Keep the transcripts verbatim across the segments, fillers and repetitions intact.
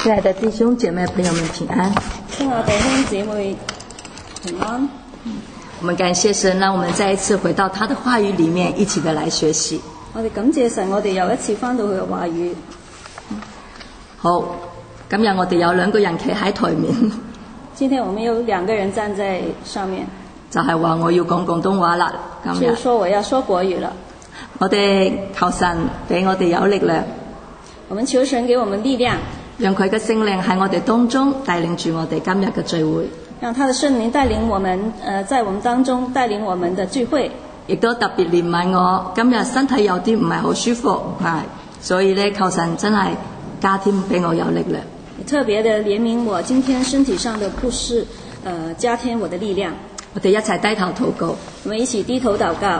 亲爱的弟兄姐妹朋友们平安， 亲爱的弟兄姊妹平安。 我们感謝神，讓我們再一次回到他的話語裡面，一起的來學習。 我哋感謝神，我哋又一次翻到佢嘅話語。 好，今日我哋有兩個人企喺台面。 今天我們有兩個人站在上面， 就係話我要講廣東話啦。今日就是說我要說國語了。 我哋求神俾我哋有力量， 我們求神給我們力量， 讓佢嘅聖靈喺我哋當中帶領住我哋今日嘅聚會， 讓他的聖靈帶領我們，呃，在我們當中帶領我們的聚會。 亦都特別憐憫我今日身體有啲唔係好舒服，係所以咧求神真係加添俾我有力量。 特別的憐憫我今天身體上的不適，呃，加添我的力量。 我哋一齊低頭禱告， 我們一起低頭禱告。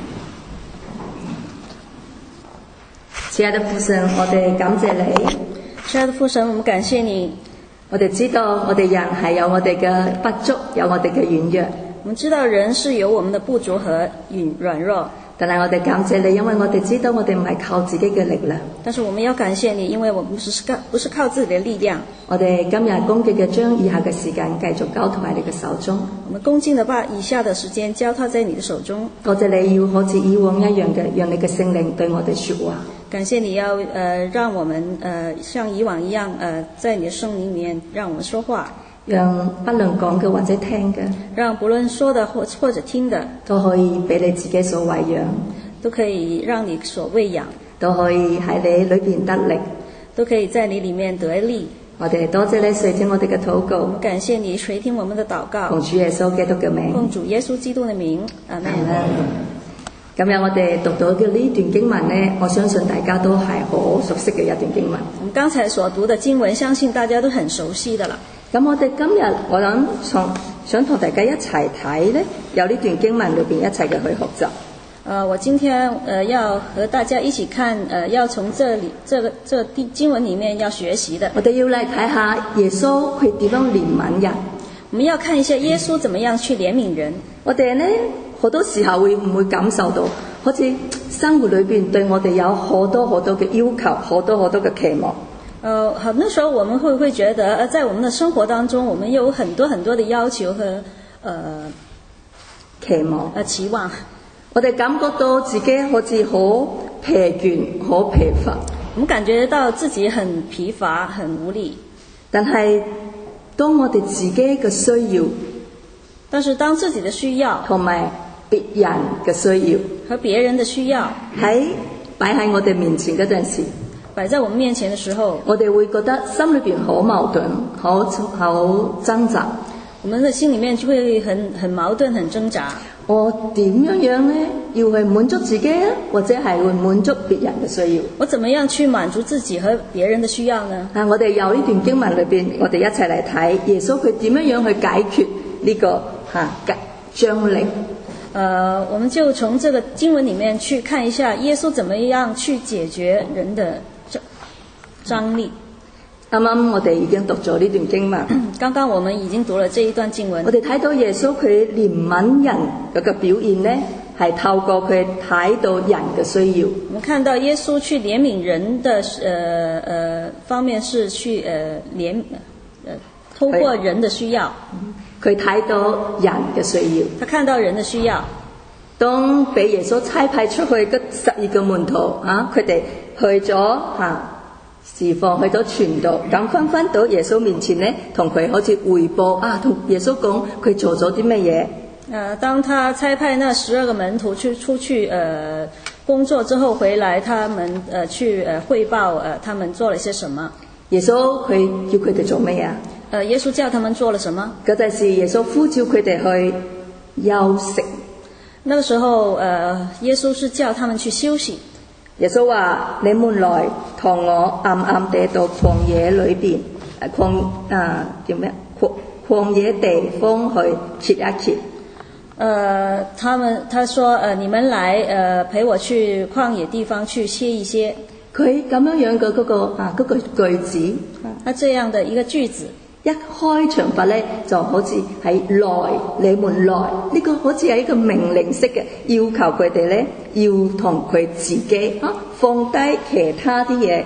親愛的父神，我哋感謝你。 親愛的父神，我們感謝你。 我哋知道我哋人係有我哋嘅不足，有我哋嘅軟弱。 我們知道人是有我們的不足和軟弱， 但係我哋感謝你，因為我哋知道我哋唔係靠自己嘅力量。 但是我們要感謝你，因為我們不是靠不是靠自己的力量。 我哋今日恭敬嘅將以下嘅時間繼續交託喺你嘅手中。 我們恭敬地把以下的時間交託在你的手中。 多謝你要好似以往一樣嘅，讓你嘅聖靈對我哋說話。 感謝你要呃讓我們呃像以往一樣呃在你的聖靈裡面讓我們說話。 讓不論講嘅或者聽嘅， 讓不論說的或或者聽的， 都可以俾你自己所餵養， 都可以讓你所餵養， 都可以喺你裏邊得力， 都可以在你裡面得力。 我哋多謝你垂聽我哋嘅禱告， 我們感謝你垂聽我們的禱告， 奉主耶穌基督嘅名， 奉主耶穌基督的名，阿們。 今日我哋讀到嘅呢段經文呢，我相信大家都係好熟悉嘅一段經文。 我們剛才所讀的經文，相信大家都很熟悉的了。 咁我哋今日我諗從想同大家一齊睇呢，由呢段經文裏邊一齊嘅去學習。 呃，我今天呃要和大家一起看，呃，要從這裡這個這個經文裡面要學習的。 我哋要嚟睇下耶穌佢點樣憐憫人。 我們要看一下耶穌怎麼樣去憐憫人。 我哋呢好多時候會唔會感受到，好似生活裏邊對我哋有好多好多嘅要求，好多好多嘅期望。 呃，好，那時候我們會不會覺得，呃，在我們的生活當中，我們有很多很多的要求和呃期望， 呃期望。 我哋感覺到自己好似好疲倦、好疲乏。 我們感覺到自己很疲乏、很無力。 但係當我哋自己嘅需要， 但是當自己的需要同埋別人嘅需要和別人的需要喺擺喺我哋面前嗰陣時， 擺在我們面前的時候， 我哋會覺得心裏邊好矛盾，好好掙扎。 我們的心裡面就會很很矛盾、很掙扎。 我點樣樣呢？要去滿足自己啊，或者係會滿足別人嘅需要？ 我怎麼樣去滿足自己和別人的需要呢？ 啊，我哋由呢段經文裏邊，我哋一齊嚟睇耶穌佢點樣樣去解決呢、這個嚇張力。 呃，我們就從這個經文裡面去看一下耶穌怎麼樣去解決人的張張力。 啱啱我哋已經讀咗呢段經文， 剛剛我們已經讀了這一段經文。 我哋睇到耶穌佢憐憫人嗰個表現呢，係透過佢睇到人嘅需要。 我們看到耶穌去憐憫人的呃呃方面是去呃憐呃透過人的需要， 佢睇到人嘅需要。 他看到人的需要。 當俾耶穌差派出去嗰十二個門徒啊，佢哋去咗嚇。侍奉去到傳道，咁翻翻到耶穌面前呢，同佢好似彙報啊，同耶穌講佢做咗啲乜嘢。 呃，當他差派那十二個門徒去出去呃工作之後回來，他們呃去呃彙報呃他們做了些什麼。 耶穌佢叫佢哋做乜嘢？ 呃，耶穌叫他們做了什麼？ 嗰陣時耶穌呼召佢哋去休息。 那個時候呃，耶穌是叫他們去休息。 耶穌話：你們來同我暗暗地到曠野裏邊，誒曠啊叫咩？曠曠野地方去歇一歇。 呃，他們他說：呃，你們來呃陪我去曠野地方去歇一歇。 佢咁樣樣嘅嗰個啊嗰、嗰個句子， 那這樣的一個句子。 一開場白咧，就好似係來，你們來，呢、這個好似係一個命令式嘅，要求佢哋咧要同佢自己啊放低其他啲嘢，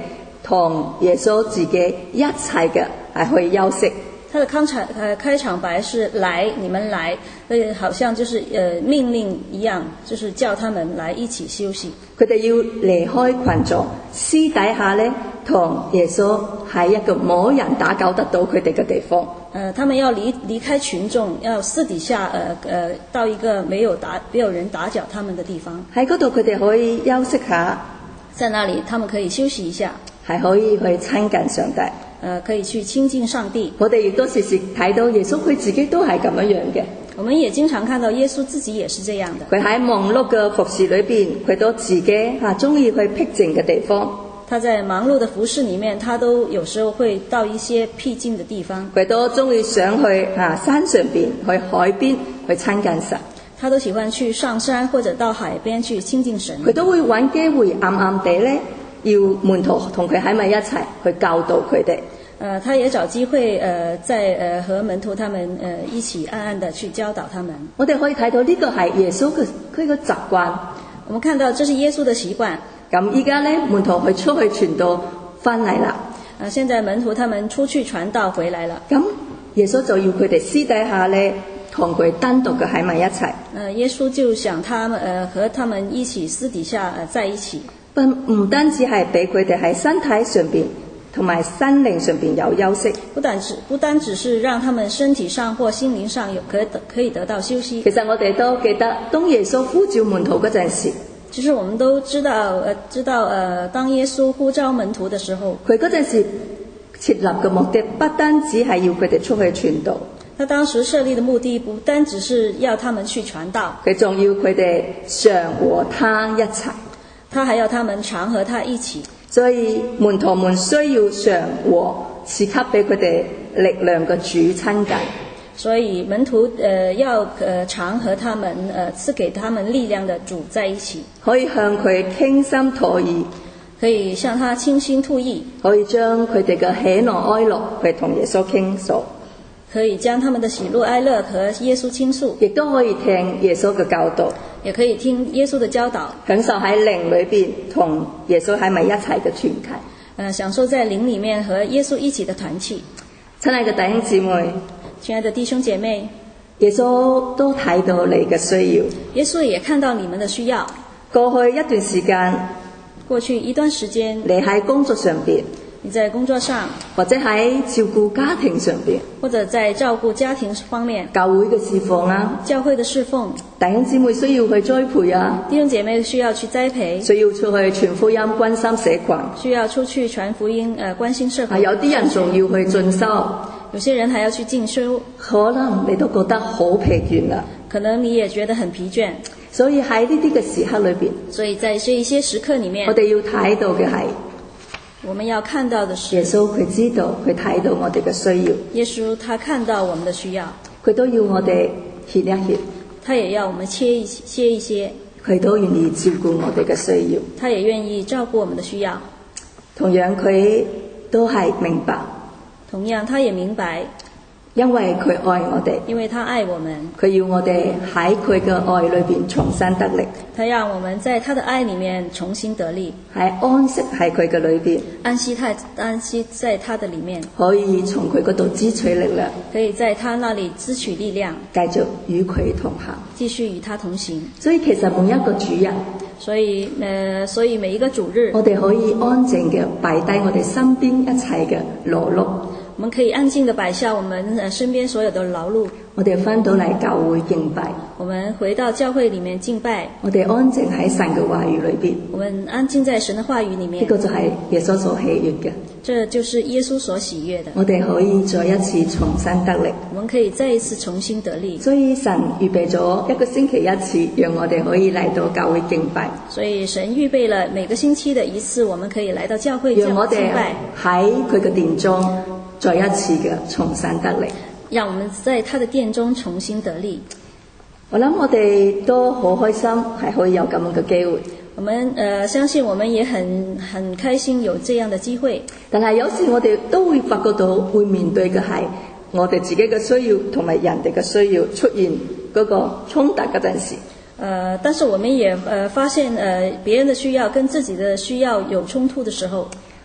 同耶穌自己一齊嘅係去休息。 他的開場呃開場白是來，你們來，呃，好像就是呃命令一樣，就是叫他們來一起休息。 佢哋要離開群眾，私底下咧同耶穌喺一個冇人打攪得到佢哋嘅地方。 呃，他們要離離開群眾，要私底下呃呃到一個沒有打沒有人打攪他們的地方。 喺嗰度佢哋可以休息下， 在那裡他們可以休息一下， 係可以去親近上帝。 呃，可以去親近上帝。 我哋亦都時時睇到耶穌佢自己都係咁樣樣嘅。 我們也經常看到耶穌自己也是這樣的。 佢喺忙碌嘅服侍裏邊，佢都自己嚇中意去僻靜嘅地方。 他在忙碌的服侍裡面，他都有時候會到一些僻靜的地方。 佢都中意上去嚇山上邊、去海邊去親近神。 他都喜歡去上山或者到海邊去親近神。 佢都會揾機會暗暗地咧，要門徒同佢喺埋一齊去教導佢哋。 呃，他也找機會，呃，在呃和門徒他們呃一起暗暗地去教導他們。 我哋可以睇到呢個係耶穌嘅佢嘅習慣。 我們看到這是耶穌的習慣。 咁依家咧，門徒去出去傳道翻嚟啦。 啊，現在門徒他們出去傳道回來了。 咁耶穌就要佢哋私底下咧，同佢單獨嘅喺埋一齊。 呃，耶穌就想他們呃和他們一起私底下呃在一起。 不唔單止係俾佢哋喺身體上邊同埋心靈上邊有休息， 不單只不單只是讓他們身體上或心靈上有可得可以得到休息。 其實我哋都記得，當耶穌呼召門徒嗰陣時， 其實我們都知道，呃，知道，呃，當耶穌呼召門徒的時候， 佢嗰陣時設立嘅目的不單止係要佢哋出去傳道， 他當時設立的目的不單只是要他們去傳道， 佢仲要佢哋常和他一齊， 他還要他們常和他一起。 所以門徒們需要常和賜給俾佢哋力量嘅主親近。 所以門徒呃要呃常和他們呃賜給他們力量的主在一起， 可以向佢傾心吐意， 可以向他傾心吐意， 可以將佢哋嘅喜怒哀樂去同耶穌傾訴， 可以將他們的喜怒哀樂和耶穌傾訴， 亦都可以聽耶穌嘅教導， 也可以聽耶穌的教導， 享受喺靈裏邊同耶穌喺埋一齊嘅團契。 呃，享受在靈裡面和耶穌一起的團契。 親愛嘅弟兄姊妹， 親愛的弟兄姐妹， 耶穌都睇到你嘅需要， 耶穌也看到你們的需要。 過去一段時間， 過去一段時間， 你喺工作上邊， 你在工作上， 或者喺照顧家庭上邊， 或者在照顧家庭方面， 教會嘅侍奉啊， 教會的侍奉， 弟兄姊妹需要去栽培啊， 弟兄姐妹需要去栽培， 需要出去傳福音、關心社群， 需要出去傳福音，呃，關心社群。 有啲人仲要去進修， 有些人還要去進修， 可能你都覺得好疲倦啦， 可能你也覺得很疲倦。 所以喺呢啲嘅時刻裏邊， 所以在這一些時刻裡面， 我哋要睇到嘅係， 我們要看到的是耶穌佢知道，佢睇到我哋嘅需要， 耶穌他看到我們的需要， 佢都要我哋歇一歇， 他也要我們歇一歇一歇， 佢都願意照顧我哋嘅需要， 他也願意照顧我們的需要。 同樣佢都係明白， 同樣他也明白， 因為佢愛我哋， 因為他愛我們， 佢要我哋喺佢嘅愛裏邊重新得力， 他讓我們在他的愛裡面重新得力， 喺安息喺佢嘅裏邊， 安息他安息在他的裡面， 可以從佢嗰度支取力量， 可以在他那裡支取力量， 繼續與佢同行， 繼續與他同行。 所以其實每一個主日， 所以呃，所以每一個主日， 我哋可以安靜嘅擺低我哋身邊一切嘅勞碌， 我們可以安靜地擺下我們呃身邊所有的勞碌， 我哋翻到嚟教會敬拜， 我們回到教會裡面敬拜， 我哋安靜喺神嘅話語裏邊， 我們安靜在神的話語裡面， 呢個就係耶穌所喜悅嘅， 這就是耶穌所喜悅的。 我哋可以再一次重新得力， 我們可以再一次重新得力。 所以神預備咗一個星期一次，讓我哋可以嚟到教會敬拜， 所以神預備了每個星期的一次，我們可以來到教會敬拜， 讓我哋喺佢嘅殿中再一次嘅重新得力， 讓我們在他的殿中重新得力。 我諗我哋都好開心，係可以有咁樣嘅機會。 我們呃相信我們也很很開心有這樣的機會。 但係有時我哋都會發覺到，會面對嘅係我哋自己嘅需要同埋人哋嘅需要出現嗰個衝突嗰陣時。 呃，但是我們也呃發現呃別人的需要跟自己的需要有衝突的時候，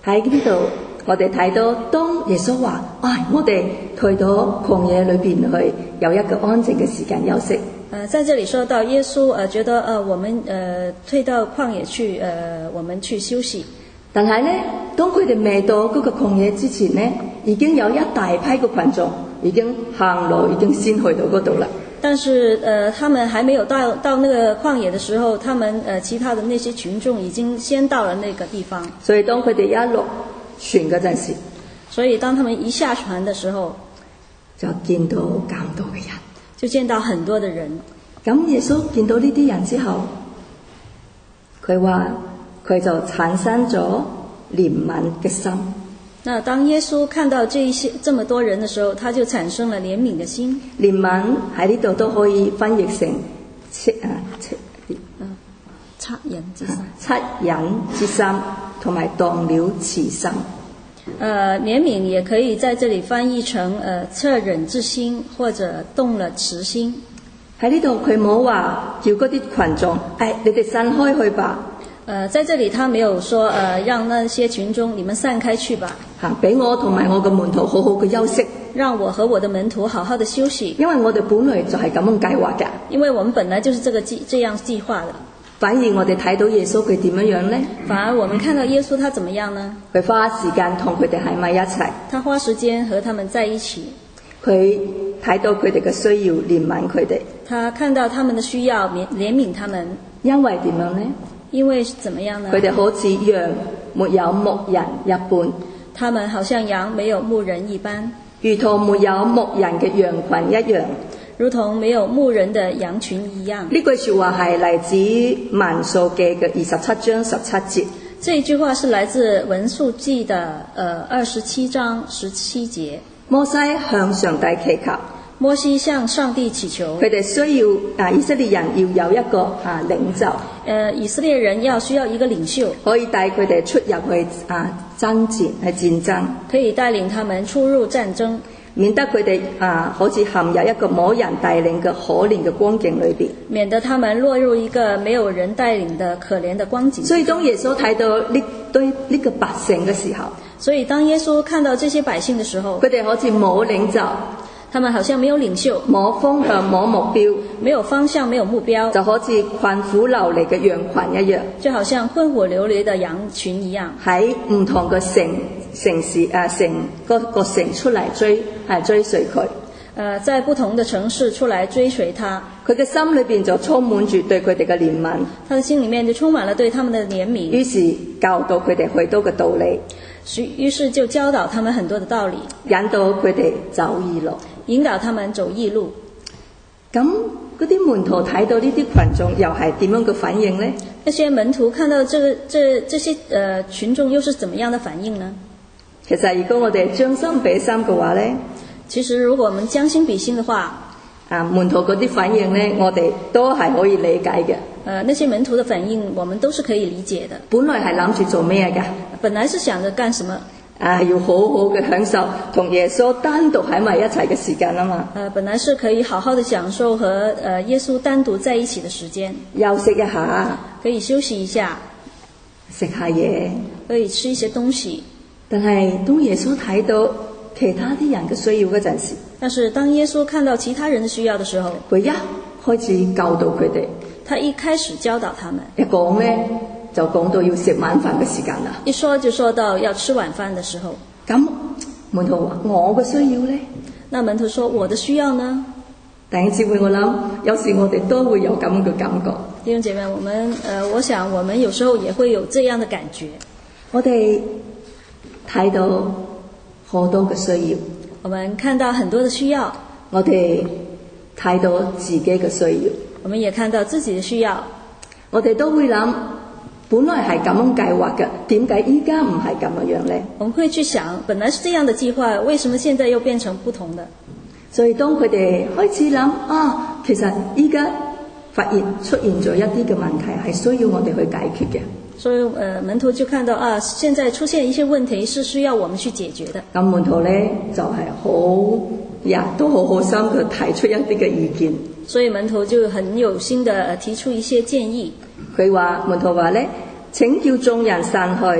喺呢度，我哋睇到當耶穌話：唉，我哋退到曠野裏邊去，有一個安靜嘅時間休息。 呃，在這裡說到耶穌呃覺得呃我們呃退到曠野去呃我們去休息。 但係咧，當佢哋未到嗰個曠野之前咧，已經有一大批嘅群眾已經行路，已經先去到嗰度啦。 但是呃他們還沒有到到那個曠野的時候，他們呃其他的那些群眾已經先到了那個地方。 所以當佢哋一落船嗰陣時， 所以當他們一下船的時候， 就見到咁多嘅人。 就見到很多的人。 咁耶穌見到呢啲人之後，佢話佢就產生咗憐憫嘅心。 那當耶穌看到這一些這麼多人的時候，他就產生了憐憫的心。 憐憫喺呢度都可以翻譯成惻啊惻嗯惻隱之心， 惻隱之心，同埋動了慈心。 呃，憐憫也可以在這裡翻譯成呃惻隱之心，或者動了慈心。 喺呢度佢冇話叫嗰啲群眾，誒，你哋散開去吧。 呃，在這裡他沒有說，呃，讓那些群眾你們散開去吧。 嚇，俾我同埋我嘅門徒好好嘅休息。 讓我和我的門徒好好的休息。 因為我哋本來就係咁樣計劃嘅。 因為我們本來就是這個計這樣計劃的。 反而我哋睇到耶穌佢點樣樣呢？ 反而我們看到耶穌他怎麼樣呢？ 佢花時間同佢哋喺埋一齊。 他花時間和他們在一起。 佢睇到佢哋嘅需要，憐憫佢哋。 他看到他們的需要，憐憐憫他們。 因為點樣呢？因為怎麼樣呢？佢哋好似羊沒有牧人一般。 他們好像羊沒有牧人一般。 如同沒有牧人嘅羊群一樣。 如同沒有牧人的羊群一樣。 呢句說話係嚟自民數記嘅二十七章十七節。 這一句話是來自民數記的呃二十七章十七節。 摩西向上帝祈求。 摩西向上帝祈求。 佢哋需要啊，以色列人要有一個啊領袖。 呃，以色列人要需要一個領袖， 可以帶佢哋出入去啊爭戰係戰爭。 可以帶領他們出入戰爭。 免得佢哋啊，好似陷入一個冇人帶領嘅可憐嘅光景裏邊， 免得他們落入一個沒有人帶領的可憐的光景。 所以當耶穌睇到呢堆呢個百姓嘅時候， 所以當耶穌看到這些百姓的時候， 佢哋好似冇領袖， 他們好像沒有領袖， 冇方向冇目標， 沒有方向沒有目標， 就好似困苦流離嘅羊群一樣， 就好像困苦流離的羊群一樣， 喺唔同嘅城城市啊城個個城出嚟追係追隨佢。 呃，在不同的城市出來追隨他， 佢嘅心裏邊就充滿住對佢哋嘅憐憫， 他的心裏面就充滿了對他們的憐憫， 於是教導佢哋許多嘅道理， 於是就教導他們很多的道理， 引導佢哋走義路， 引導他們走義路。 咁嗰啲門徒睇到呢啲群眾又係點樣嘅反應呢？ 那些門徒看到這個這這些呃群眾又是怎麼樣的反應呢？ 其實如果我哋將心比心嘅話呢， 其實如果我們將心比心的話， 啊門徒嗰啲反應呢，我哋都係可以理解嘅。 呃，那些門徒的反應，我們都是可以理解的。 本來係諗住做咩㗎？ 本來是想着幹什麼？ 啊，要好好嘅享受同耶穌單獨喺埋一齊嘅時間啊嘛。 呃，本來是可以好好的享受和呃耶穌單獨在一起的時間， 休息一下， 可以休息一下， 食下嘢， 可以吃一些東西。 但係當耶穌睇到其他啲人嘅需要嗰陣時， 但是當耶穌看到其他人的需要的時候， 佢一開始教導佢哋， 他一開始教導他們， 一講呢就講到要食晚飯嘅時間啦。 一說就說到要吃晚飯的時候， 咁門徒話我嘅需要呢？ 那門徒說我的需要呢？ 弟兄姊妹，我諗有時我哋都會有咁嘅感覺。 弟兄姐妹，我們呃，我想我們有時候也會有這樣的感覺。 我哋睇到好多嘅需要， 我們看到很多的需要， 我哋睇到自己嘅需要， 我們也看到自己的需要， 我哋都會諗，本來係咁樣計劃嘅，點解依家唔係咁樣樣呢？ 我們會去想，本來是這樣的計劃，為什麼現在又變成不同的？ 所以當佢哋開始諗啊，其實依家發現出現咗一啲嘅問題，係需要我哋去解決嘅。 所以，呃，門徒就看到啊，現在出現一些問題是需要我們去解決的。 咁門徒咧就係、是、好呀，都好好心嘅提出一啲嘅意見。 所以門徒就很有心的提出一些建議。 佢話門徒話咧，請叫眾人散去，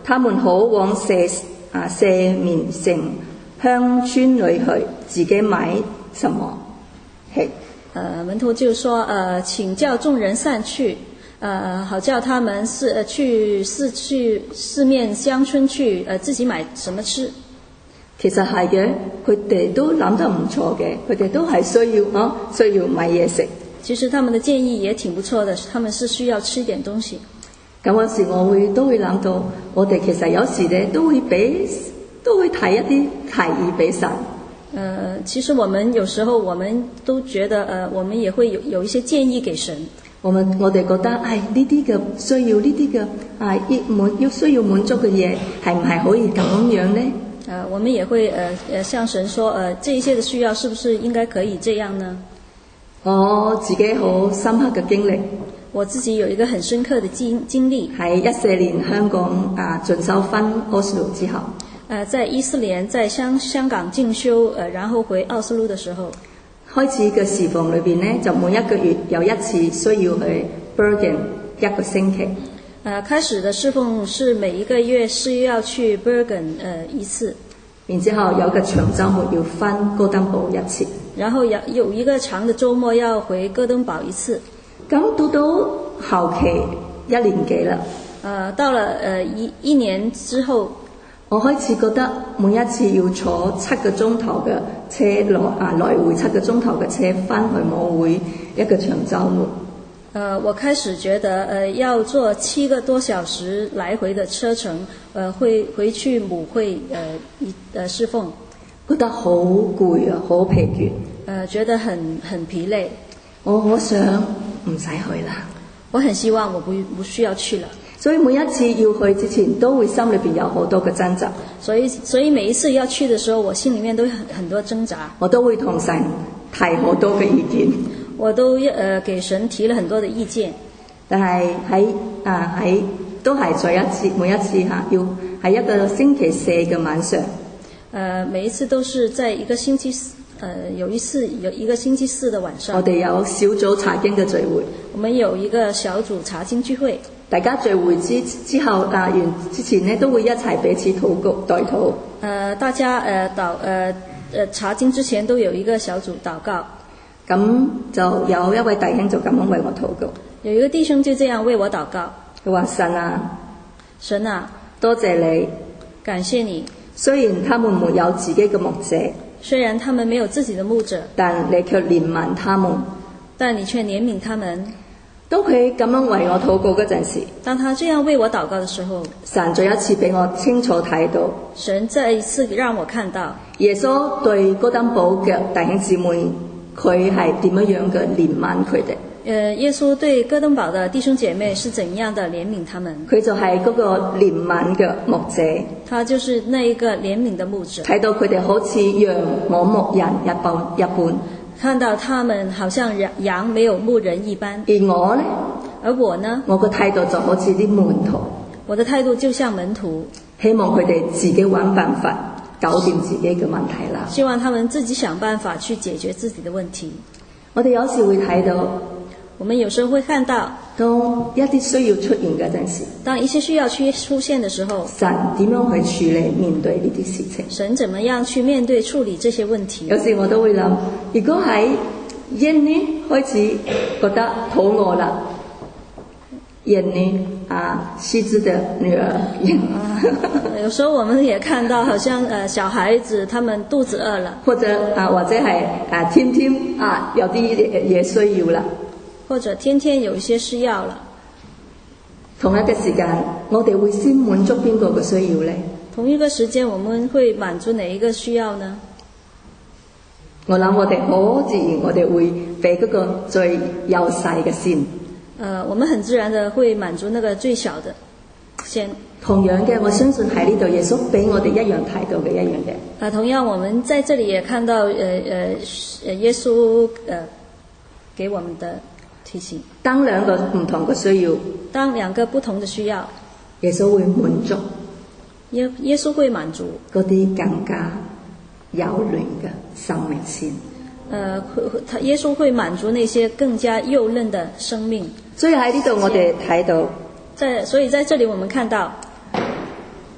他們好往四啊四面城鄉村裏去，自己買什麼吃。 呃，門徒就說，呃，請叫眾人散去，呃，好叫他們四呃去四去四面鄉村去，呃，自己買什麼吃。 其實係嘅，佢哋都諗得唔錯嘅，佢哋都係需要啊，需要買嘢食。 其實他們的建議也挺不錯的，他們是需要吃一點東西。 咁嗰時我會都會諗到，我哋其實有時咧都會俾都會提一啲提議俾神。 呃，其實我們有時候我們都覺得，呃，我們也會有有一些建議給神。 我們我哋覺得，唉，呢啲嘅需要，呢啲嘅啊，要滿要需要滿足嘅嘢，係唔係可以咁樣呢？ 呃，我們也會呃呃向神說，呃，這一些的需要是不是應該可以這樣呢？ 我自己好深刻嘅經歷， 我自己有一個很深刻的經經歷。 喺一四年香港啊進修返 Oslo 之後。 呃，在一四年在香香港進修，呃，然後回奧斯陸的時候， 開始嘅侍奉裏邊呢，就每一個月有一次需要去 Bergen 一個星期。 呃，開始的侍奉是每一個月是要去 Bergen 呃一次， 然之後有個長週末要返哥登堡一次， 然後有有一個長的週末要回哥登堡一次。 咁到到後期一年幾啦， 呃，到了呃一一年之後。 我開始覺得每一次要坐七個鐘頭嘅車來啊來回七個鐘頭嘅車返去母會一個長週末。 呃，我開始覺得呃要坐七個多小時來回的車程，呃會回去母會呃一呃侍奉， 覺得好攰啊，好疲倦。 呃，覺得很很疲累。 我我想唔使去啦， 我很希望我不不需要去了。 所以每一次要去之前，都會心裏邊有好多嘅掙扎。 所以，所以每一次要去的時候，我心裏面都很很多掙扎。 我都會同神提好多嘅意見。 我都呃給神提了很多的意見。 但係喺啊喺都係再一次，每一次嚇要喺一個星期四嘅晚上。 呃，每一次都是在一個星期四，呃，有一次有一個星期四的晚上。 我哋有小組查經嘅聚會。 我們有一個小組查經聚會。 大家聚會之之後啊完之前呢，都會一齊彼此禱告代禱。 呃，大家呃禱呃呃查經之前都有一個小組禱告。 咁就有一位弟兄就咁樣為我禱告。 有一個弟兄就這樣為我禱告。 佢話：神啊， 神啊， 多謝你， 感謝你。 雖然他們沒有自己嘅牧者， 雖然他們沒有自己的牧者， 但你卻憐憫他們。 但你卻憐憫他們。 當佢咁樣為我禱告嗰陣時， 當他這樣為我禱告的時候， 神再一次俾我清楚睇到， 神再一次讓我看到耶穌對哥登堡嘅弟兄姊妹，佢係點樣樣嘅憐憫佢哋。 呃，耶穌對哥登堡的弟兄姐妹是怎樣的憐憫他們？ 佢就係嗰個憐憫嘅牧者， 他就是那一個憐憫的牧者。 睇到佢哋好似羊冇牧人一般一般。 看到他們好像羊沒有牧人一般。 而我呢？ 而我呢？ 我個態度就好似啲門徒。 我的態度就像門徒， 希望佢哋自己揾辦法搞掂自己嘅問題啦。 希望他們自己想辦法去解決自己的問題。 我哋有時會睇到， 我們有時候會看到， 當一啲需要出現嗰陣時， 當一些需要去出現的時候， 神點樣去處理面對呢啲事情？ 神怎麼樣去面對處理這些問題？ 有時我都會諗，如果喺印呢開始覺得肚餓啦，印呢啊，獅子的女兒， 啊，有時候我們也看到，好像呃小孩子他們肚子餓了， 或者啊或者係啊天天啊有啲嘢需要啦。 或者天天有一些需要了， 同一個時間，我哋會先滿足邊個嘅需要呢？ 同一個時間，我們會滿足哪一個需要呢？ 我諗我哋好自然，我哋會俾嗰個最幼細嘅先。 呃，我們很自然的會滿足那個最小的先。 同樣嘅，我相信喺呢度耶穌俾我哋一樣睇到嘅一樣嘅。 啊，同樣我們在這裡也看到，呃呃，耶穌呃給我們的提醒。 當兩個唔同嘅需要， 當兩個不同的需要， 耶穌會滿足。 耶耶穌會滿足嗰啲更加幼嫩嘅生命先。 呃，他耶穌會滿足那些更加幼嫩的生命。 所以喺呢度我哋睇到， 在所以在這裡我們看到，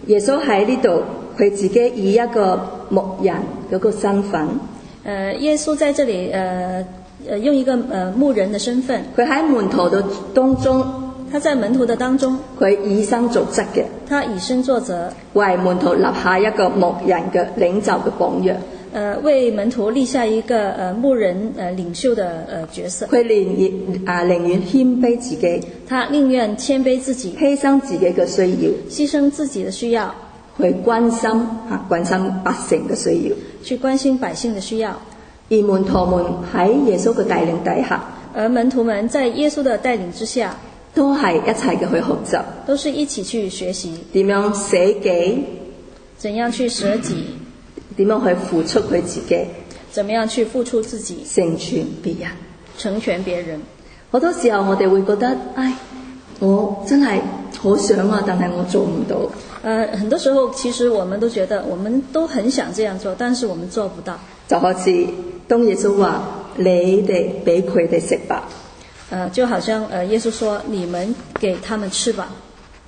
耶穌喺呢度，佢自己以一個牧人嗰個身份， 呃，耶穌在這裡呃呃用一個呃牧人的身份， 佢喺門徒的當中， 他在門徒的當中， 佢以身作則嘅， 他以身作則， 為門徒立下一個牧人嘅領袖嘅榜樣。 呃，為門徒立下一個呃牧人呃領袖的呃角色。 佢寧願啊寧願謙卑自己， 他寧願謙卑自己， 犧牲自己嘅需要， 犧牲自己的需要， 去關心啊關心百姓嘅需要， 去關心百姓的需要。 而門徒們喺耶穌嘅帶領底下， 而門徒們在耶穌的帶領之下， 都係一齊嘅去學習， 都是一起去學習點樣捨己， 怎樣去捨己， 點樣去付出佢自己， 怎麼樣去付出自己， 成全別人， 成全別人。 好多時候我哋會覺得，唉，我真係好想啊，但係我做唔到。 呃，很多時候其實我們都覺得，我們都很想這樣做，但是我們做不到。 就好似當耶穌話：你哋俾佢哋食吧。 呃，就好像呃，耶穌說：你們給他們吃吧。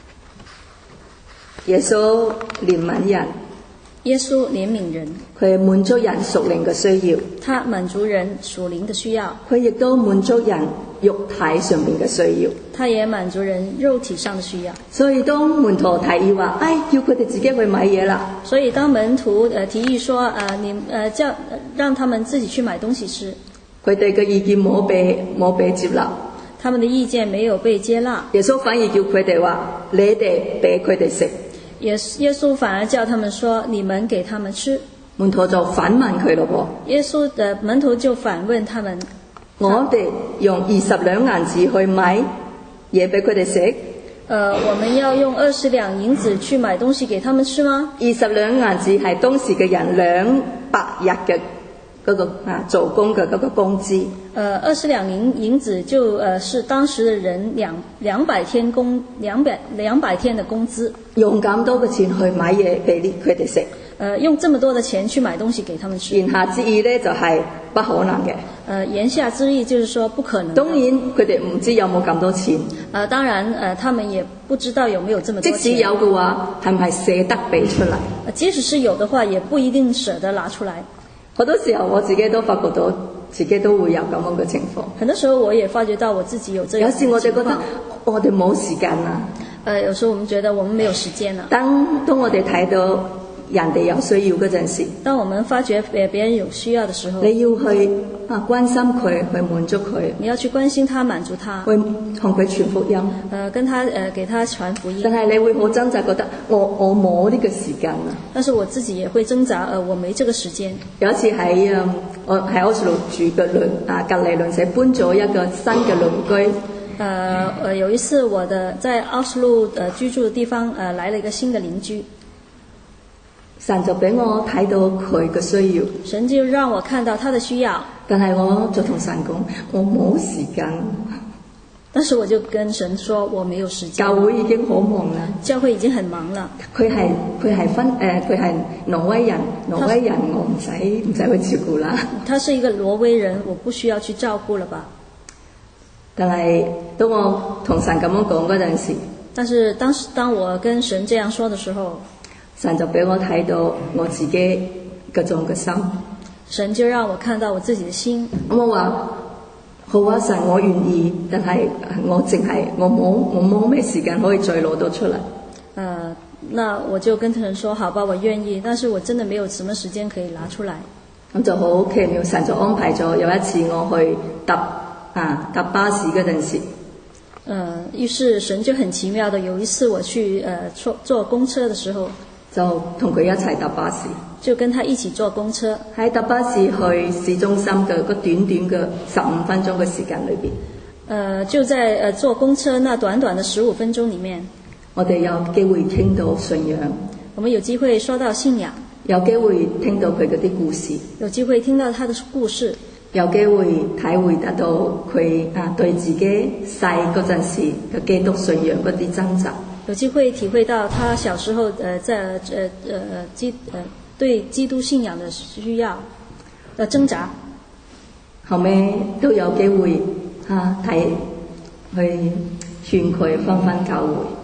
耶穌憐憫人， 耶穌憐憫人， 佢滿足人屬靈嘅需要， 他滿足人屬靈的需要， 佢亦都滿足人肉體上面嘅需要， 他也滿足人肉體上的需要。 所以當門徒提議話：唉，叫佢哋自己去買嘢啦。 所以當門徒呃提議說：呃，你呃叫讓他們自己去買東西吃， 佢哋嘅意見冇被冇被接納， 他們的意見沒有被接納。 耶穌反而叫佢哋話：你哋俾佢哋食。 耶耶穌反而叫他們說：你們給他們吃。 門徒就反問佢咯噃。 耶穌的門徒就反問他們： 我哋用二十兩銀子去買嘢俾佢哋食？ 呃，我們要用二十兩銀子去買東西給他們吃嗎？ 二十兩銀子係當時嘅人兩百日嘅嗰個啊做工嘅嗰個工資。 呃，二十兩銀銀子就呃是當時的人兩兩百天工兩百兩百天的工資。 用咁多嘅錢去買嘢俾佢哋食， 呃，用這麼多的錢去買東西給他們吃。 言下之意呢，就係不可能嘅。 呃，言下之意就是說不可能。 當然佢哋唔知有冇咁多錢。 呃，當然呃，他們也不知道有沒有這麼多錢。 即使有嘅話，係唔係捨得俾出嚟？ 呃，即使是有的話，也不一定捨得拿出來。 好多時候我自己都發覺到自己都會有咁樣嘅情況。 很多時候我也發覺到我自己有這樣的情況。 有時我哋覺得我哋冇時間啦。 呃，有時候我們覺得我們沒有時間了。 當當我哋睇到人哋有需要嗰陣時， 當我們發覺別別人有需要的時候， 你要去啊關心佢，去滿足佢。 你要去關心他，滿足他， 去同佢傳福音。 呃，跟他呃給他傳福音。 但係你會好掙扎，覺得我我冇呢個時間啊。 但是我自己也會掙扎，呃，我沒這個時間。 有一次喺嗯我喺奧斯陸住嘅鄰啊隔離鄰舍搬咗一個新嘅鄰居。 呃呃，有一次我的在奧斯陸呃居住的地方呃來了一個新的鄰居， 神就俾我睇到佢嘅需要， 神就讓我看到他的需要， 但係我就同神講我冇時間， 但是我就跟神說我沒有時間， 教會已經好忙啦， 教會已經很忙了。 佢係佢係分誒佢係挪威人，挪威人我唔使唔使去照顧啦。 他是一個挪威人，我不需要去照顧了吧？ 但係當我同神咁樣講嗰陣時， 但是當時當我跟神這樣說的時候， 神就俾我睇到我自己嗰種嘅心。 神就讓我看到我自己的心。 咁我話好啊，神我願意，但係我淨係我冇我冇咩時間可以再攞到出嚟。 呃，那我就跟神說好吧，我願意，但是我真的沒有什麼時間可以拿出來。 咁就好奇妙，神就安排咗有一次我去搭啊搭巴士嗰陣時。 呃，於是神就很奇妙的，有一次我去呃坐坐公車的時候， 就同佢一齊搭巴士， 就跟他一起坐公車， 喺搭巴士去市中心嘅個短短嘅十五分鐘嘅時間裏邊， 呃，就在呃坐公車那短短的十五分鐘裏面， 我哋有機會聽到信仰， 我們有機會說到信仰， 有機會聽到佢嗰啲故事， 有機會聽到他的故事， 有機會體會得到佢啊對自己細嗰陣時嘅基督信仰嗰啲掙扎， 有機會體會到他小時候呃在呃呃基呃對基督信仰的需要的掙扎， 後尾都有機會啊睇去勸佢返返教會。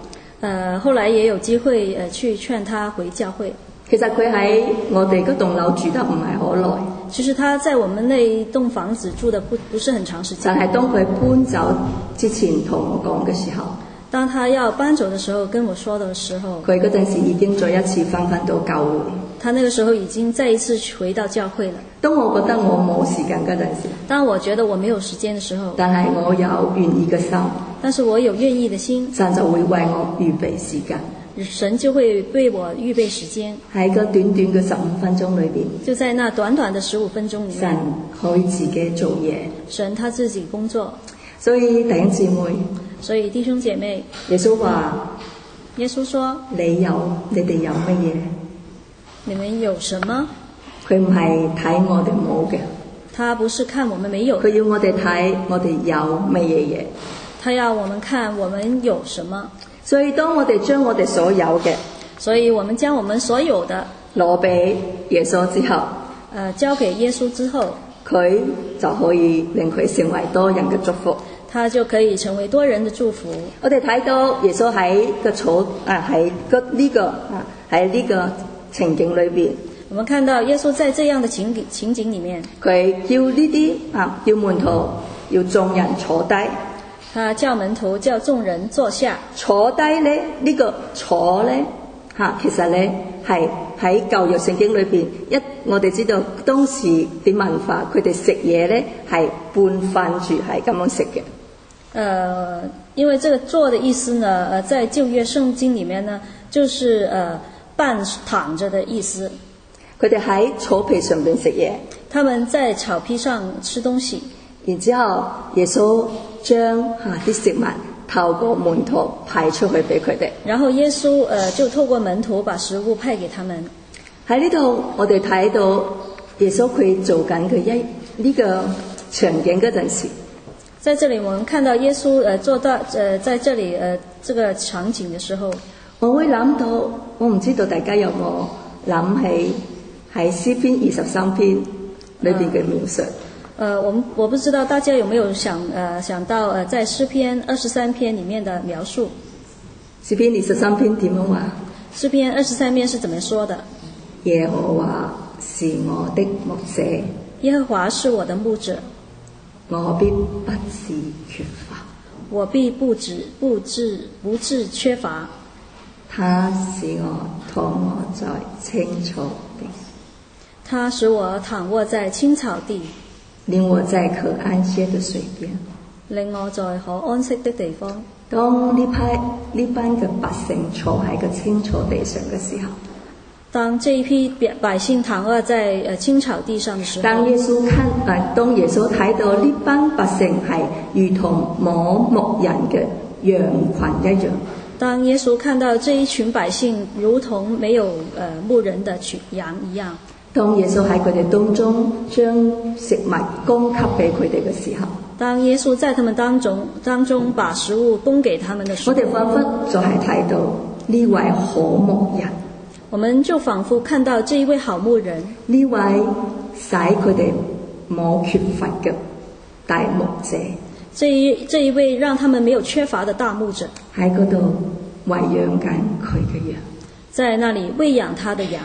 呃，後來也有機會呃去勸他回教會。 其實佢喺我哋嗰棟樓住得唔係好耐， 其實他在我們那棟房子住得不不是很長時間。 但係當佢搬走之前同我講嘅時候， 當他要搬走的時候跟我說的時候， 佢嗰陣時已經再一次翻返到教會。 他那個時候已經再一次回到教會了。 當我覺得我冇時間嗰陣時， 當我覺得我沒有時間的時候， 但係我有願意嘅心， 但是我有願意的心， 神就會為我預備時間。 神就會為我預備時間。 喺個短短嘅十五分鐘裏邊， 就在那短短的十五分鐘裏面， 神可以自己做嘢， 神他自己工作。 所以弟兄姊妹， 所以弟兄姐妹， 耶穌話： 耶穌說， 你有，你哋有乜嘢？ 你們有什麼？ 佢唔係睇我哋冇嘅， 他不是看我們沒有， 佢要我哋睇我哋有乜嘢嘢。 他要我們看我們有什麼。 所以當我哋將我哋所有嘅， 所以我們將我們所有的攞俾耶穌之後， 呃，交給耶穌之後， 佢就可以令佢成為多人嘅祝福。 他就可以成為多人的祝福。 我哋睇到耶穌喺個草啊喺個呢個啊喺呢個情景裏邊， 我們看到耶穌在這樣的情景情景裡面， 佢叫呢啲啊叫門徒要眾人坐低。 他叫門徒叫眾人坐下。 坐低咧，呢、這個坐咧嚇，其實咧係喺舊約聖經裏邊一，我哋知道當時啲文化，佢哋食嘢咧係半瞓住，係咁樣食嘅。 呃，因為這個坐的意思呢，呃，在舊約聖經裡面呢，就是呃半躺着的意思。 佢哋喺草皮上邊食嘢， 他們在草皮上吃東西。 然之後耶穌將嚇啲食物透過門徒派出去俾佢哋。 然後耶穌呃就透過門徒把食物派給他們。 喺呢度我哋睇到耶穌佢做緊佢一呢個場景嗰陣時。 在這裡我們看到耶穌呃做到呃在這裡呃這個場景的時候， 我會諗到，我唔知道大家有冇諗起喺詩篇二十三篇裏邊嘅描述。 呃，我們我不知道大家有沒有想呃想到呃在詩篇二十三篇裡面的描述。 詩篇二十三篇點樣話？ 詩篇二十三篇是怎麼說的？ 耶和華是我的牧者， 耶和華是我的牧者， 我必不致缺乏。 我必不致不致不致缺乏。 他使我躺臥在青草地， 他使我躺臥在青草地， 領我在可安歇的水邊， 令我在可安息的地方。 當呢批呢班嘅百姓坐喺個青草地上嘅時候， 當這一批百姓躺臥在呃青草地上的時候， 當耶穌看啊，當耶穌睇到呢班百姓係如同冇牧人嘅羊群一樣。 當耶穌看到這一群百姓如同沒有呃牧人的羊一樣， 當耶穌喺佢哋當中將食物供給俾佢哋嘅時候， 當耶穌在他們當中當中把食物供給他們的時候， 我哋彷彿就係睇到呢位好牧人， 我們就仿佛看到這一位好牧人， 呢位使佢哋冇缺乏嘅大牧者， 這一這一位讓他們沒有缺乏的大牧者， 喺嗰度餵養緊佢嘅羊， 在那裡餵養他的羊。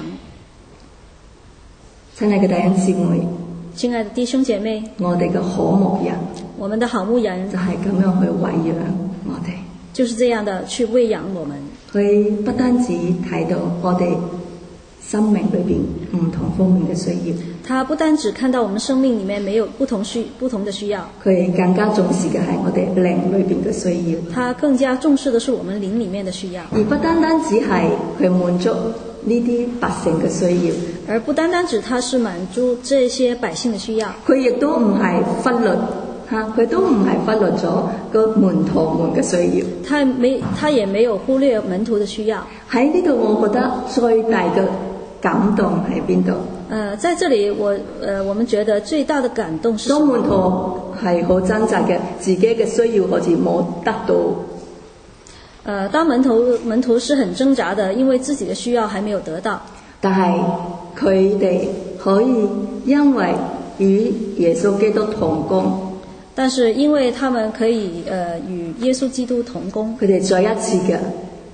親愛嘅弟兄姊妹， 親愛的弟兄姐妹， 我哋嘅好牧人， 我們的好牧人就係咁樣去餵養我哋， 就是這樣的去餵養我們。 佢不單止睇到我哋生命裏邊唔同方面嘅需要， 他不單只看到我們生命裡面沒有不同需不同的需要， 佢更加重視嘅係我哋靈裏邊嘅需要。 他更加重視的是我們靈裡面的需要， 而不單單只係佢滿足呢啲百姓嘅需要， 而不單單指他是滿足這些百姓的需要， 佢亦都唔係忽略嚇，佢都唔係忽略咗個門徒們嘅需要。 他沒他也沒有忽略門徒的需要。 喺呢度，我覺得最大嘅感動喺邊度？ 呃，在這裡我呃我們覺得最大的感動是什麼？ 當門徒係好掙扎嘅，自己嘅需要好似冇得到。 呃，當門徒門徒是很掙扎的，因為自己的需要還沒有得到。 但係佢哋可以因為與耶穌基督同工， 但是因為他們可以呃與耶穌基督同工， 佢哋再一次嘅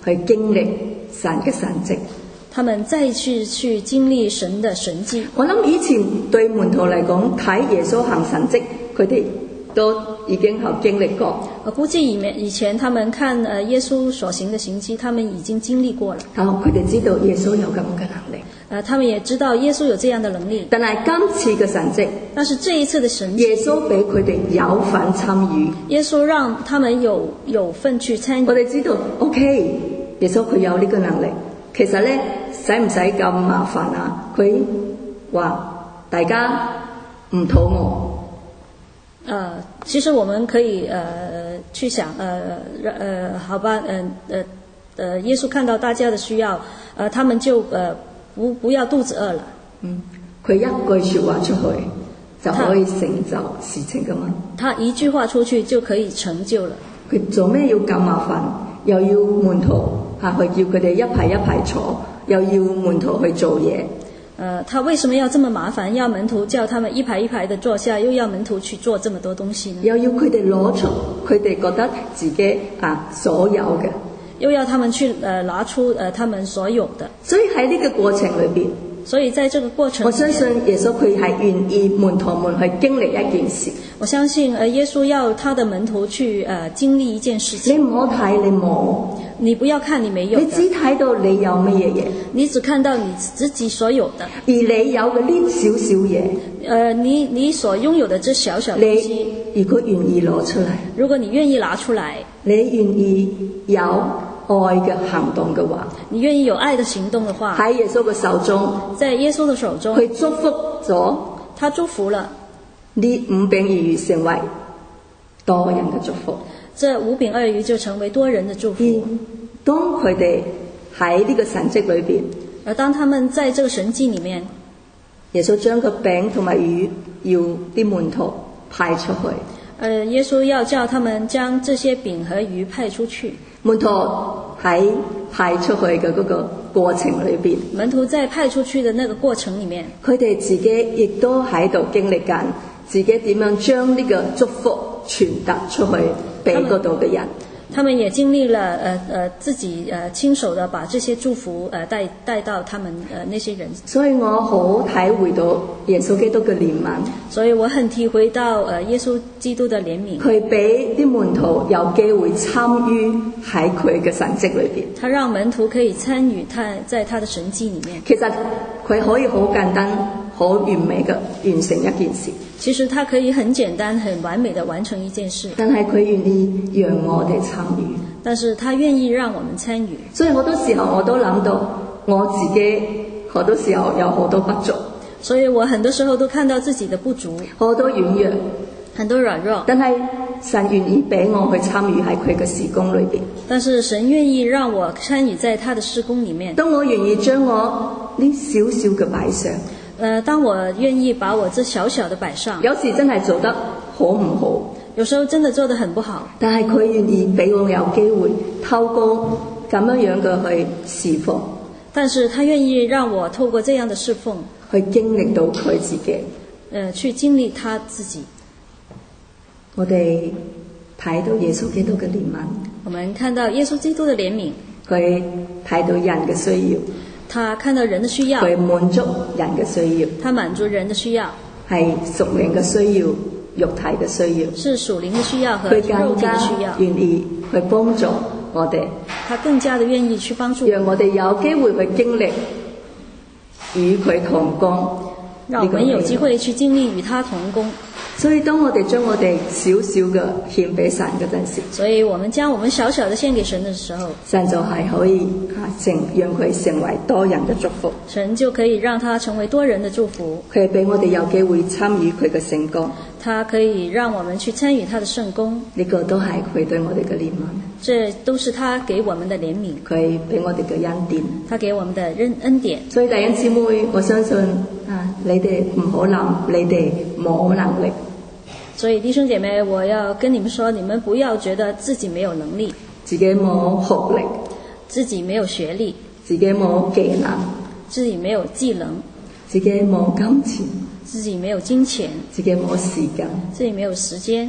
去經歷神嘅神蹟。 他們再去去經歷神的神蹟。 我諗以前對門徒嚟講，睇耶穌行神蹟，佢哋都已經有經歷過。 我估計以面以前他們看呃耶穌所行的行跡，他們已經經歷過了。 然後佢哋知道耶穌有咁嘅能力。 呃，他們也知道耶穌有這樣的能力。 但係今次嘅神蹟， 但是這一次的神蹟， 耶穌俾佢哋有份參與。 耶穌讓他們有有份去參與。 我哋知道 ，OK， 耶穌佢有呢個能力。其實咧，使唔使咁麻煩啊？佢話大家唔肚餓。 呃，其實我們可以呃去想，呃呃，好吧，嗯呃呃，耶穌看到大家的需要，呃，他們就呃不不要肚子餓了。 嗯，佢一句說話出去就可以成就事情噶嘛。 他一句話出去就可以成就了。 佢做咩要咁麻煩？又要門徒吓去叫佢哋一排一排坐，又要門徒去做嘢。 呃，他為什麼要這麼麻煩？要門徒叫他們一排一排的坐下，又要門徒去做這麼多東西呢？ 又要佢哋攞出佢哋覺得自己啊所有嘅， 又要他們去呃拿出呃他們所有的。 所以喺呢個過程裏邊， 所以在這個過程， 我相信耶穌佢係願意門徒們去經歷一件事。 我相信呃耶穌要他的門徒去呃經歷一件事情。 你唔好睇你冇， 你不要看你沒有的， 你只睇到你有乜嘢嘢， 你只看到你自己所有的， 而你有嘅呢少少嘢， 呃，你你所擁有的這小小東西， 你如果願意攞出嚟， 如果你願意拿出來， 你願意有愛嘅行動嘅話， 你願意有愛的行動的話， 喺耶穌嘅手中， 在耶穌的手中， 去祝福咗他祝福了呢五餅二魚，成為多人嘅祝福。 這五餅二魚就成為多人的祝福。 而當佢哋喺呢個神蹟裏邊， 而當他們在這個神蹟裏面， 耶穌將個餅同埋魚要啲門徒派出去。 呃，耶穌要叫他們將這些餅和魚派出去。 門徒喺派出去嘅嗰個過程裏邊， 門徒在派出去的那個過程裏面， 佢哋自己亦都喺度經歷緊自己點樣將呢個祝福傳達出去俾嗰度嘅人。 他們也經歷了呃呃自己呃親手的把這些祝福呃帶帶到他們呃那些人。 所以我好體會到耶穌基督嘅憐憫。 所以我很體會到呃耶穌基督的憐憫。 佢俾啲門徒有機會參與喺佢嘅神蹟裏邊。 他讓門徒可以參與他在他的神蹟裏面。 其實佢可以好簡單、好完美嘅完成一件事。 其實他可以很簡單、很完美的完成一件事。 但係佢願意讓我哋參與。 但是他願意讓我們參與。 所以好多時候我都諗到我自己好多時候有好多不足。 所以我很多時候都看到自己的不足， 好多軟弱， 很多軟弱。 但係神願意俾我去參與喺佢嘅事工裏邊。 但是神願意讓我參與在他的事工裏面。 當我願意將我呢少少嘅擺上， 呃，當我願意把我這小小的擺上， 有時真係做得好唔好？ 有時候真的做得很不好。 但係佢願意俾我有機會透過咁樣樣嘅去侍奉。 但是他願意讓我透過這樣的侍奉， 去經歷到佢自己， 呃，去經歷他自己。 我哋睇到耶穌基督嘅憐憫， 我們看到耶穌基督的憐憫， 佢睇到人嘅需要， 他看到人的需要， 佢滿足人嘅需要， 他滿足人的需要， 係屬靈嘅需要、肉體嘅需要， 是屬靈的需要和佢肉更加體的需要。 願意去幫助我哋， 他更加的願意去幫助我們， 讓我哋有機會去經歷與佢同工。 讓我們有機會去經歷與他同工。 所以當我哋將我哋少少嘅獻俾神嗰陣時， 所以我們將我們小小的獻給神的時候， 神就係可以成讓佢成為多人嘅祝福。 神就可以讓他成為多人的祝福。 佢係俾我哋有機會參與佢嘅聖工， 他可以讓我們去參與他的聖工。 呢個都係佢對我哋嘅憐憫， 這都是他給我們的憐憫， 佢俾我哋嘅恩典， 他給我們的恩恩典。 所以弟兄姊妹，我相信啊，你哋唔好諗你哋冇能力。 所以弟兄姐妹，我要跟你們說，你們不要覺得自己沒有能力， 自己冇學歷， 自己沒有學歷， 自己冇技能， 自己沒有技能， 自己冇金錢， 自己沒有金錢， 自己冇時間， 自己沒有時間。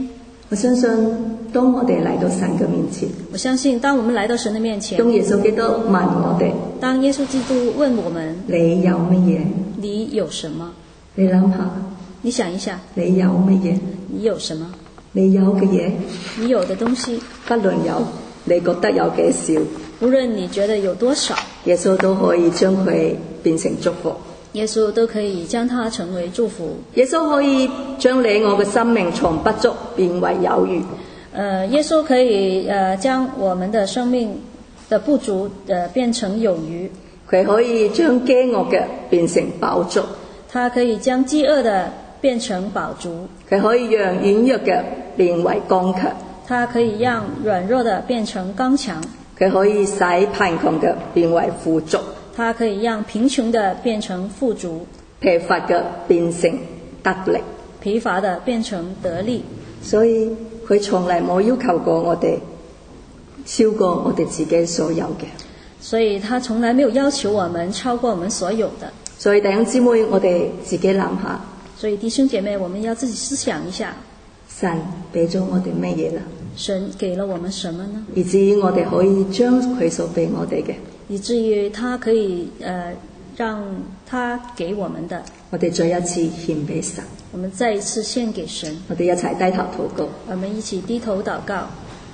我相信當我哋嚟到神嘅面前， 我相信當我們來到神的面前， 當耶穌基督問我哋， 當耶穌基督問我們， 你有乜嘢？ 你有什麼？ 你諗下， 你想一下， 你有乜嘢？ 你有什麼？ 你有嘅嘢， 你有的東西， 不論有你覺得有幾少， 無論你覺得有多少， 耶穌都可以將佢變成祝福。 耶穌都可以將它成為祝福。 耶穌可以將你我嘅生命從不足變為有餘。 呃，耶穌可以呃將我們的生命的不足呃變成有餘。 佢可以將飢餓嘅變成飽足。 他可以將飢餓的變成飽足。 佢可以讓軟弱嘅變為剛強。 他可以讓軟弱的變成剛強。 佢可以使貧窮嘅變為富足。 他可以讓貧窮的變成富足， 疲乏嘅變成得力， 疲乏的變成得力。 所以佢從來冇要求過我哋超過我哋自己所有嘅。 所以他從來沒有要求我們超過我們所有的。 所以弟兄姊妹，我哋自己諗下。 所以弟兄姐妹，我們要自己思想一下， 神俾咗我哋乜嘢啦？ 神給了我們什麼呢？ 以至於我哋可以將佢所俾我哋嘅， 以至於他可以呃讓他給我們的， 我哋再一次獻俾神。 我們再一次獻給神。 我哋一齊低頭禱告。 我們一起低頭禱告。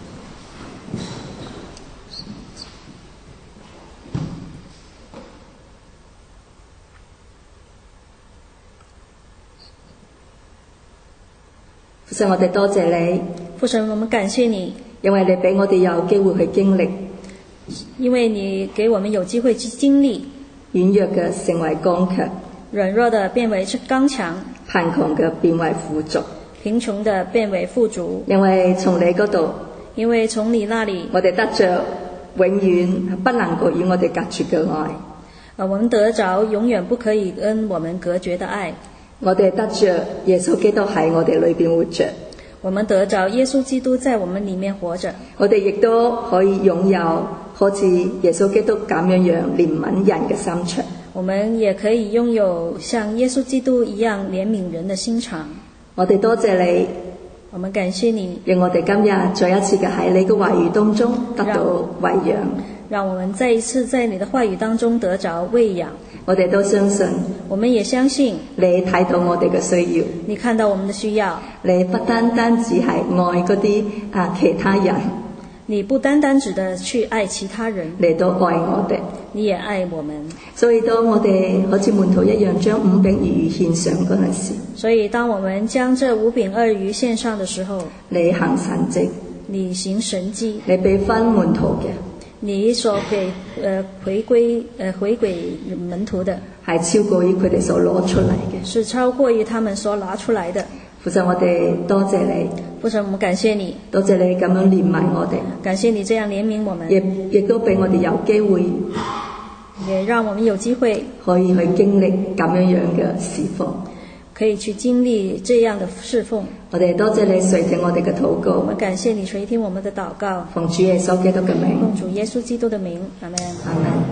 父神，我哋多謝你。 父神，我們感謝你， 因為你俾我哋有機會去經歷， 因為你給我們有機會去經歷軟弱嘅成為剛強， 軟弱的變為剛強， 貧窮嘅變為富足， 貧窮的變為富足。 因為從你嗰度， 因為從你那裡， 我哋得着永遠不能夠與我哋隔絕嘅愛。 我們得着永遠不可以跟我們隔絕的愛。 我哋得着耶穌基督喺我哋裏邊活着。 我們得着耶穌基督在我們裡面活着。 我哋亦都可以擁有好似耶穌基督咁樣樣憐憫人嘅心腸。 我們也可以擁有像耶穌基督一樣憐憫人的心腸。 我哋多謝你， 我們感謝你， 讓我哋今日再一次嘅喺你嘅話語當中得到餵養。 讓我們再一次在你的話語當中得着餵養。 我哋都相信， 我們也相信你睇到我哋嘅需要， 你看到我們的需要， 你不單單只係愛嗰啲啊其他人， 你不單單只的去愛其他人， 你都愛我哋， 你也愛我們。 所以當我哋好似門徒一樣將五餅二魚獻上嗰陣時， 所以當我們將這五餅二魚獻上的時候， 你行神蹟， 你行神蹟， 你俾分門徒嘅， 你所給呃回歸呃回歸門徒的， 係超過於佢哋所攞出嚟嘅， 是超過於他們所拿出來的。 父神，我哋多謝你， 父神，我們感謝你， 多謝你咁樣憐憫我哋， 感謝你這樣憐憫我們， 亦亦都俾我哋有機會， 也讓我們有機會可以去經歷咁樣樣嘅侍奉， 可以去經歷這樣的侍奉。 我哋多謝你垂聽我哋嘅禱告， 我們感謝你垂聽我們的禱告， 奉主耶穌基督嘅名， 奉主耶穌基督的名，阿們。 阿們。